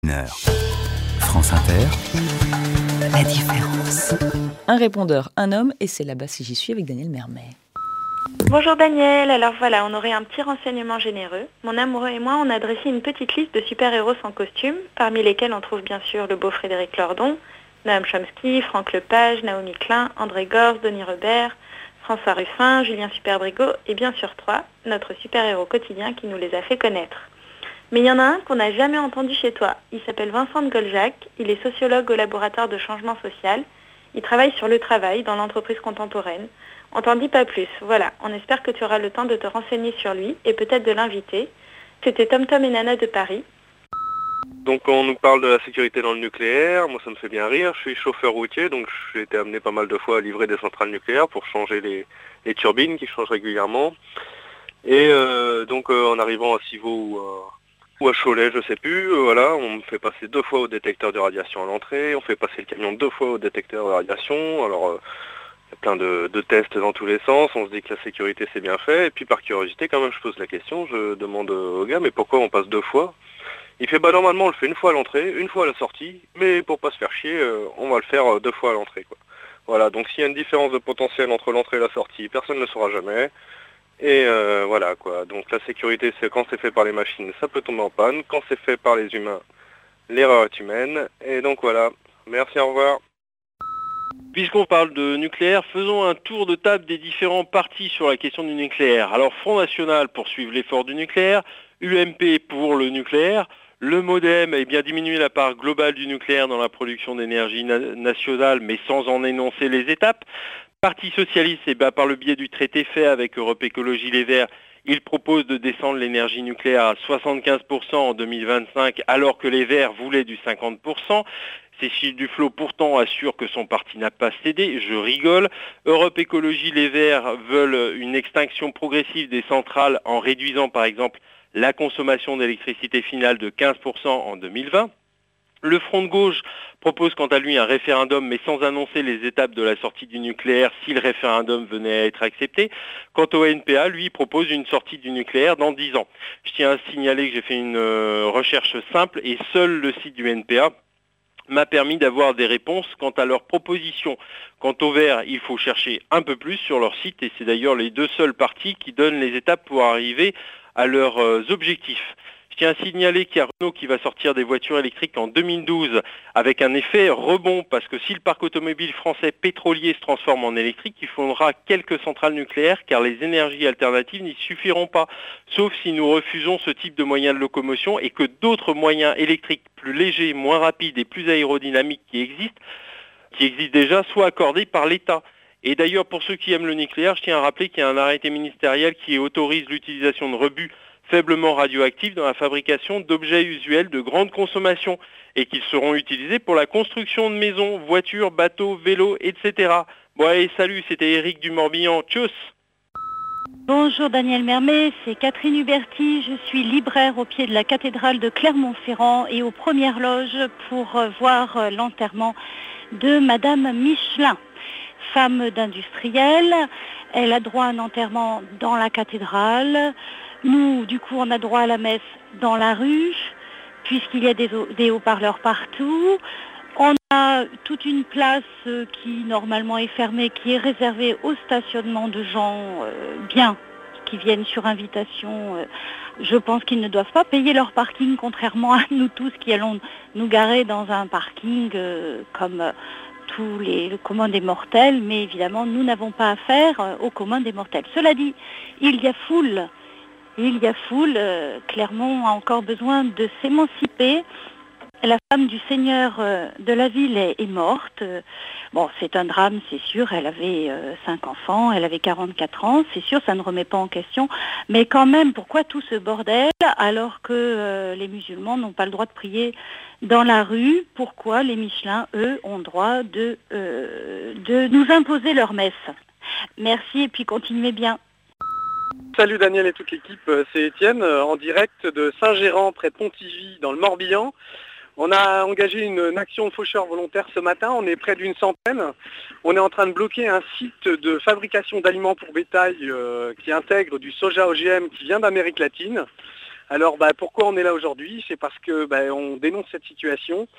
France Inter. La différence. Un répondeur, un homme, et c'est là-bas si j'y suis avec Daniel Mermet. Bonjour Daniel, alors voilà, on aurait un petit renseignement généreux. Mon amoureux et moi, on a dressé une petite liste de super-héros sans costume, parmi lesquels on trouve bien sûr le beau Frédéric Lordon, Noam Chomsky, Franck Lepage, Naomi Klein, André Gorz, Denis Robert, François Ruffin, Julien Superbrigo et bien sûr toi, notre super-héros quotidien qui nous les a fait connaître. Mais il y en a un qu'on n'a jamais entendu chez toi. Il s'appelle Vincent de Goljac, il est sociologue au laboratoire de changement social. Il travaille sur le travail dans l'entreprise contemporaine. On t'en dit pas plus. Voilà, on espère que tu auras le temps de te renseigner sur lui et peut-être de l'inviter. C'était Tom Tom et Nana de Paris. Donc on nous parle de la sécurité dans le nucléaire, moi ça me fait bien rire, je suis chauffeur routier, donc j'ai été amené pas mal de fois à livrer des centrales nucléaires pour changer les turbines qui changent régulièrement. Et en arrivant à Civaux ou à Cholet, je sais plus, voilà, on me fait passer 2 fois au détecteur de radiation à l'entrée, on fait passer le camion 2 fois au détecteur de radiation, alors il y a plein de tests dans tous les sens, on se dit que la sécurité c'est bien fait, et puis par curiosité quand même je pose la question, je demande au gars mais pourquoi on passe 2 fois? Il fait normalement on le fait 1 fois à l'entrée, 1 fois à la sortie, mais pour pas se faire chier, on va le faire 2 fois à l'entrée, quoi. Voilà, donc s'il y a une différence de potentiel entre l'entrée et la sortie, personne ne le saura jamais. Et voilà quoi, donc la sécurité c'est quand c'est fait par les machines, ça peut tomber en panne, quand c'est fait par les humains, l'erreur est humaine, et donc voilà, merci, au revoir. Puisqu'on parle de nucléaire, faisons un tour de table des différents partis sur la question du nucléaire. Alors Front National pour suivre l'effort du nucléaire, UMP pour le nucléaire, le MODEM diminuer la part globale du nucléaire dans la production d'énergie nationale mais sans en énoncer les étapes. Parti socialiste, par le biais du traité fait avec Europe Écologie Les Verts, il propose de descendre l'énergie nucléaire à 75% en 2025 alors que les Verts voulaient du 50%. Cécile Duflot pourtant assure que son parti n'a pas cédé, je rigole. Europe Écologie Les Verts veulent une extinction progressive des centrales en réduisant par exemple la consommation d'électricité finale de 15% en 2020. Le Front de gauche propose quant à lui un référendum mais sans annoncer les étapes de la sortie du nucléaire si le référendum venait à être accepté. Quant au NPA, lui propose une sortie du nucléaire dans 10 ans. Je tiens à signaler que j'ai fait une recherche simple et seul le site du NPA m'a permis d'avoir des réponses quant à leurs propositions. Quant aux Verts, il faut chercher un peu plus sur leur site et c'est d'ailleurs les 2 seuls partis qui donnent les étapes pour arriver à leurs objectifs. Je tiens à signaler qu'il y a Renault qui va sortir des voitures électriques en 2012 avec un effet rebond parce que si le parc automobile français pétrolier se transforme en électrique, il faudra quelques centrales nucléaires car les énergies alternatives n'y suffiront pas. Sauf si nous refusons ce type de moyens de locomotion et que d'autres moyens électriques plus légers, moins rapides et plus aérodynamiques qui existent déjà, soient accordés par l'État. Et d'ailleurs, pour ceux qui aiment le nucléaire, je tiens à rappeler qu'il y a un arrêté ministériel qui autorise l'utilisation de rebuts faiblement radioactifs dans la fabrication d'objets usuels de grande consommation et qu'ils seront utilisés pour la construction de maisons, voitures, bateaux, vélos, etc. Bon allez, salut, c'était Eric du Morbihan, tchuss. Bonjour Daniel Mermet, c'est Catherine Huberti, je suis libraire au pied de la cathédrale de Clermont-Ferrand et aux premières loges pour voir l'enterrement de Madame Michelin. Femme d'industriel, elle a droit à un enterrement dans la cathédrale. Nous, du coup, on a droit à la messe dans la rue, puisqu'il y a des haut-parleurs partout. On a toute une place qui, normalement, est fermée, qui est réservée au stationnement de gens qui viennent sur invitation. Je pense qu'ils ne doivent pas payer leur parking, contrairement à nous tous qui allons nous garer dans un parking comme tous le commun des mortels. Mais évidemment, nous n'avons pas affaire au commun des mortels. Cela dit, il y a foule. Clermont a encore besoin de s'émanciper. La femme du seigneur de la ville est morte. Bon, c'est un drame, c'est sûr. Elle avait 5 enfants, elle avait 44 ans. C'est sûr, ça ne remet pas en question. Mais quand même, pourquoi tout ce bordel alors que les musulmans n'ont pas le droit de prier dans la rue? Pourquoi les Michelin, eux, ont droit de nous imposer leur messe? Merci et puis continuez bien. Salut Daniel et toute l'équipe, c'est Étienne, en direct de Saint-Géran, près de Pontivy, dans le Morbihan. On a engagé une action de faucheurs volontaires ce matin, on est près d'une centaine. On est en train de bloquer un site de fabrication d'aliments pour bétail qui intègre du soja OGM qui vient d'Amérique latine. Alors pourquoi on est là aujourd'hui? C'est parce que on dénonce cette situation.